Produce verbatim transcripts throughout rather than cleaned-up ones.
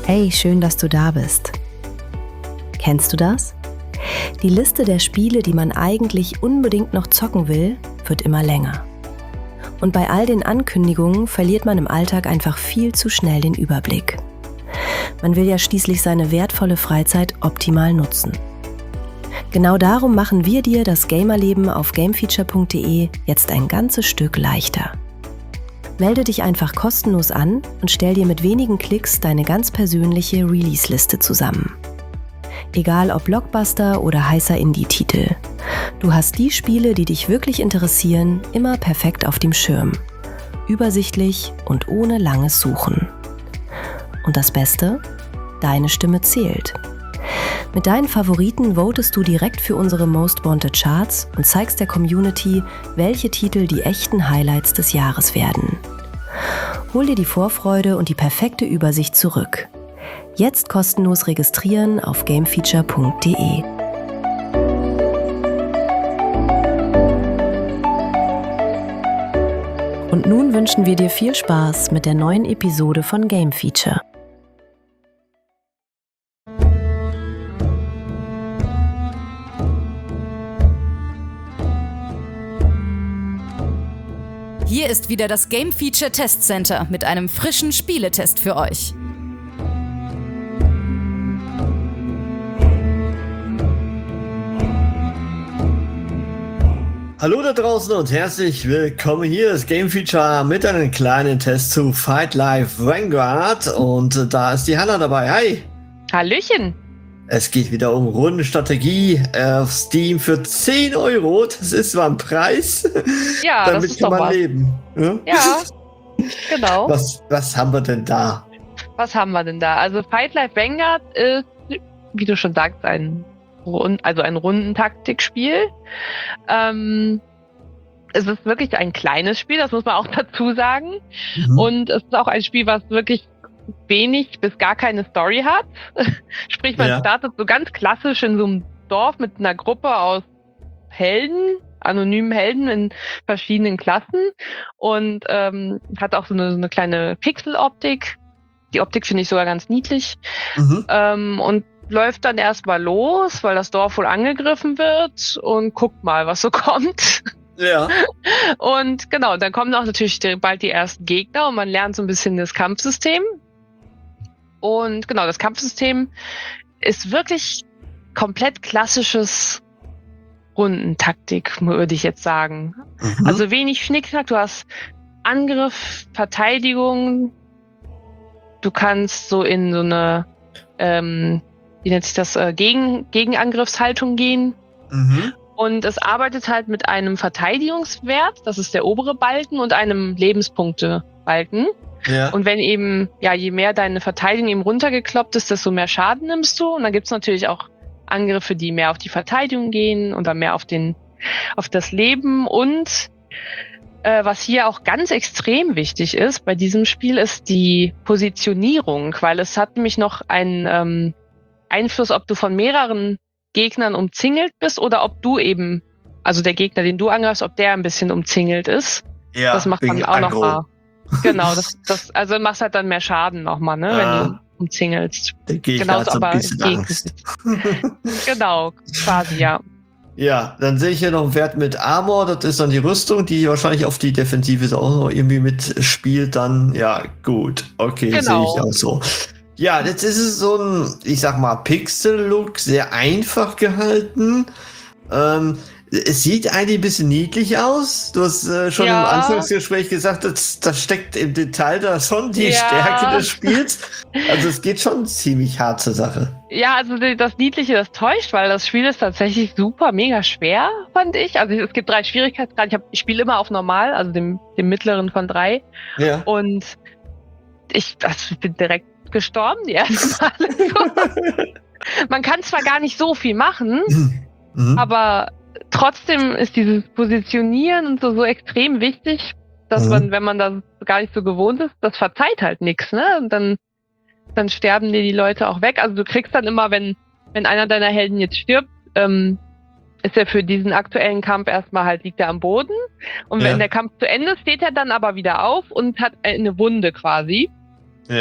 Hey, schön, dass du da bist. Kennst du das? Die Liste der Spiele, die man eigentlich unbedingt noch zocken will, wird immer länger. Und bei all den Ankündigungen verliert man im Alltag einfach viel zu schnell den Überblick. Man will ja schließlich seine wertvolle Freizeit optimal nutzen. Genau darum machen wir dir das Gamerleben auf gamefeature punkt de jetzt ein ganzes Stück leichter. Melde dich einfach kostenlos an und stell dir mit wenigen Klicks deine ganz persönliche Release-Liste zusammen. Egal ob Blockbuster oder heißer Indie-Titel. Du hast die Spiele, die dich wirklich interessieren, immer perfekt auf dem Schirm. Übersichtlich und ohne langes Suchen. Und das Beste? Deine Stimme zählt. Mit deinen Favoriten votest du direkt für unsere Most Wanted Charts und zeigst der Community, welche Titel die echten Highlights des Jahres werden. Hol dir die Vorfreude und die perfekte Übersicht zurück. Jetzt kostenlos registrieren auf gamefeature punkt de. Und nun wünschen wir dir viel Spaß mit der neuen Episode von Game Feature. Hier ist wieder das Game Feature Test Center mit einem frischen Spieletest für euch. Hallo da draußen und herzlich willkommen. Hier ist Game Feature mit einem kleinen Test zu Fight Life Vanguard und da ist die Hanna dabei. Hi! Hallöchen! Es geht wieder um Rundenstrategie auf Steam für zehn Euro. Das ist zwar ein Preis, ja, damit das ist kann man was. leben. Ja, ja genau. Was, was haben wir denn da? Was haben wir denn da? Also Fight Life Vanguard ist, wie du schon sagst, ein, Rund, also ein Rundentaktikspiel. Ähm, es ist wirklich ein kleines Spiel, das muss man auch dazu sagen. Mhm. Und es ist auch ein Spiel, was wirklich wenig bis gar keine Story hat. Sprich, man ja. startet so ganz klassisch in so einem Dorf mit einer Gruppe aus Helden, anonymen Helden in verschiedenen Klassen und ähm, hat auch so eine, so eine kleine Pixel-Optik. Die Optik finde ich sogar ganz niedlich. Mhm. Ähm, und läuft dann erstmal los, weil das Dorf wohl angegriffen wird und guckt mal, was so kommt. Ja. Und genau, dann kommen auch natürlich bald die ersten Gegner und man lernt so ein bisschen das Kampfsystem. Und genau, das Kampfsystem ist wirklich komplett klassisches Rundentaktik, würde ich jetzt sagen. Mhm. Also wenig Schnickschnack, du hast Angriff, Verteidigung, du kannst so in so eine, ähm, wie nennt sich das, äh, Gegen, Gegenangriffshaltung gehen. Mhm. Und es arbeitet halt mit einem Verteidigungswert, das ist der obere Balken, und einem Lebenspunktebalken. Ja. Und wenn eben, ja, je mehr deine Verteidigung eben runtergekloppt ist, desto mehr Schaden nimmst du. Und dann gibt's natürlich auch Angriffe, die mehr auf die Verteidigung gehen oder mehr auf den, auf das Leben. Und äh, was hier auch ganz extrem wichtig ist bei diesem Spiel, ist die Positionierung, weil es hat nämlich noch einen ähm, Einfluss, ob du von mehreren Gegnern umzingelt bist oder ob du eben, also der Gegner, den du angreifst, ob der ein bisschen umzingelt ist. Ja, das macht dann auch nochmal. Genau, das, das, also machst halt dann mehr Schaden nochmal, ne, ah, wenn du umzingelst. Der Gegner hat so ein bisschen Angst. Genau, quasi, ja. Ja, dann sehe ich hier noch einen Wert mit Armor, das ist dann die Rüstung, die wahrscheinlich auf die Defensive auch noch irgendwie mitspielt, dann, ja, gut, okay, genau. Sehe ich auch so. Ja, jetzt ist es so ein, ich sag mal, Pixel-Look, sehr einfach gehalten. Ähm, es sieht eigentlich ein bisschen niedlich aus. Du hast äh, schon ja. im Anfangsgespräch gesagt, das, das steckt im Detail da schon die ja. Stärke des Spiels. Also es geht schon ziemlich hart zur Sache. Ja, also das Niedliche, das täuscht, weil das Spiel ist tatsächlich super, mega schwer, fand ich. Also es gibt drei Schwierigkeitsgrade. Ich, hab, ich spiele immer auf normal, also dem, dem mittleren von drei. Ja. Und ich, also ich bin direkt gestorben, die ersten Male. Man kann zwar gar nicht so viel machen, mhm. aber trotzdem ist dieses Positionieren und so, so extrem wichtig, dass mhm. man, wenn man das gar nicht so gewohnt ist, das verzeiht halt nichts, ne? Und dann, dann sterben dir die Leute auch weg. Also du kriegst dann immer, wenn, wenn einer deiner Helden jetzt stirbt, ähm, ist er für diesen aktuellen Kampf erstmal halt, liegt er am Boden. Und ja. wenn der Kampf zu Ende ist, steht er dann aber wieder auf und hat eine Wunde quasi. Ja.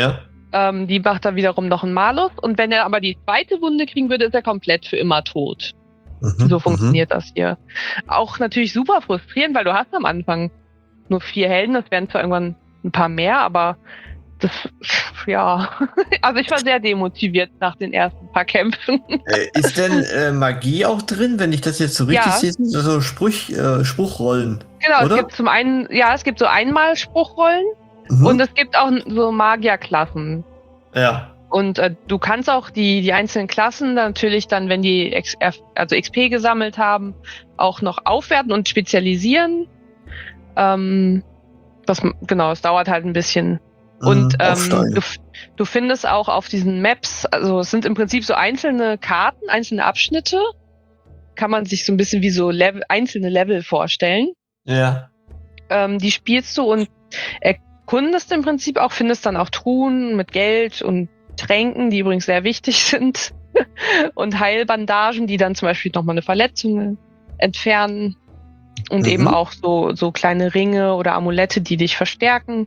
Ähm, die macht dann wiederum noch einen Malus. Und wenn er aber die zweite Wunde kriegen würde, ist er komplett für immer tot. Mhm, So funktioniert mhm. das hier. Auch natürlich super frustrierend, weil du hast am Anfang nur vier Helden. Das werden zwar irgendwann ein paar mehr, aber das, ja. Also ich war sehr demotiviert nach den ersten paar Kämpfen. Äh, ist denn äh, Magie auch drin, wenn ich das jetzt so richtig Ja. sehe? So so Spruch, äh, Spruchrollen. Genau, oder? es gibt zum einen, ja, es gibt so einmal Spruchrollen Mhm. und es gibt auch so Magierklassen. Ja. Und äh, du kannst auch die, die einzelnen Klassen natürlich dann, wenn die X, also X P gesammelt haben, auch noch aufwerten und spezialisieren. Ähm, das, genau, es dauert halt ein bisschen. Und Mhm, ähm, aufsteigen. du, du findest auch auf diesen Maps, also es sind im Prinzip so einzelne Karten, einzelne Abschnitte. Kann man sich so ein bisschen wie so Level, einzelne Level vorstellen. Ja. Ähm, die spielst du und erkundest im Prinzip auch, findest dann auch Truhen mit Geld und Tränken, die übrigens sehr wichtig sind. Und Heilbandagen, die dann zum Beispiel nochmal eine Verletzung entfernen. Und Mhm. eben auch so, so kleine Ringe oder Amulette, die dich verstärken.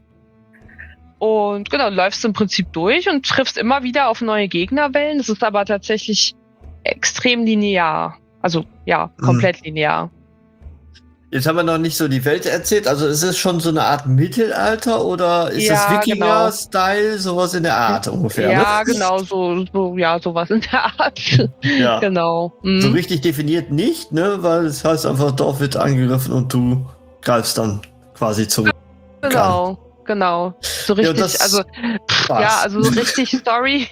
Und genau, du läufst im Prinzip durch und triffst immer wieder auf neue Gegnerwellen. Es ist aber tatsächlich extrem linear. Also ja, komplett mhm. linear. Jetzt haben wir noch nicht so die Welt erzählt. Also ist es schon so eine Art Mittelalter oder ist Ja, das Wikinger-Style, genau. Sowas in der Art ungefähr? Ja, ne? genau, so, so, ja, sowas in der Art. Ja. Genau. Mhm. So richtig definiert nicht, ne? Weil es heißt einfach, Dorf wird angegriffen und du greifst dann quasi zurück. Genau, an. genau. So richtig, ja, also pff, ja, also so richtig Story.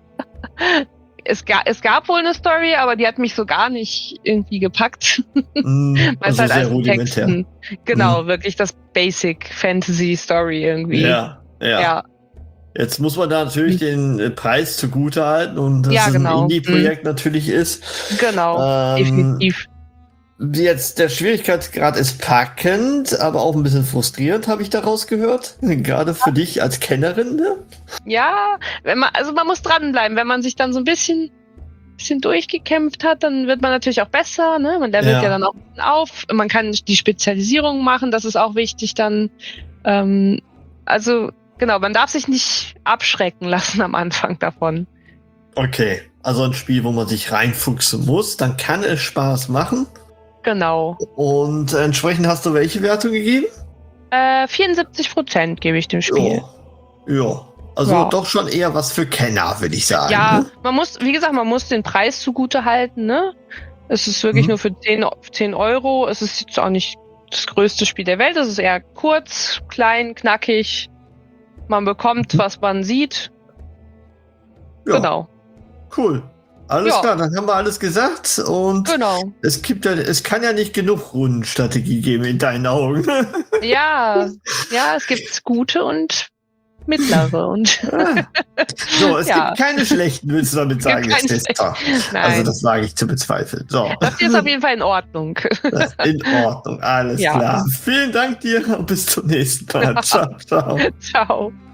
Es, ga, es gab wohl eine Story, aber die hat mich so gar nicht irgendwie gepackt. Mm, also halt sehr rudimentär. Texten. Genau, mm. wirklich das Basic Fantasy Story irgendwie. Ja, ja. ja. Jetzt muss man da natürlich den äh, Preis zugute halten und dass ja, es genau. ein Indie-Projekt mm. natürlich ist. Genau, ähm, definitiv. Jetzt, der Schwierigkeitsgrad ist packend, aber auch ein bisschen frustrierend, habe ich daraus gehört. Gerade für dich als Kennerin, ne? Ja, wenn man, also man muss dranbleiben. Wenn man sich dann so ein bisschen, bisschen durchgekämpft hat, dann wird man natürlich auch besser, ne? Man levelt ja, ja dann auch auf. Man kann die Spezialisierung machen, das ist auch wichtig dann. Ähm, also, genau, man darf sich nicht abschrecken lassen am Anfang davon. Okay, also ein Spiel, wo man sich reinfuchsen muss, dann kann es Spaß machen. Genau. Und entsprechend hast du welche Wertung gegeben? Äh, vierundsiebzig Prozent gebe ich dem Spiel. Ja, ja. Also ja. Doch schon eher was für Kenner, würde ich sagen. Ja, ne? man muss, wie gesagt, man muss den Preis zugute halten, ne? Es ist wirklich hm. nur für zehn Euro. Es ist jetzt auch nicht das größte Spiel der Welt. Es ist eher kurz, klein, knackig. Man bekommt, hm. was man sieht. Ja. Genau. Cool. Alles ja. klar, dann haben wir alles gesagt und genau. es gibt ja, es kann ja nicht genug Rundenstrategie geben in deinen Augen. Ja, ja, es gibt gute und mittlere und ah. So, es ja. gibt keine schlechten, willst du damit sagen, jetzt Tester. Also das wage ich zu bezweifeln. So. Das ist auf jeden Fall in Ordnung. In Ordnung, alles ja. klar. Vielen Dank dir und bis zum nächsten Mal. Ciao, ciao. Ciao.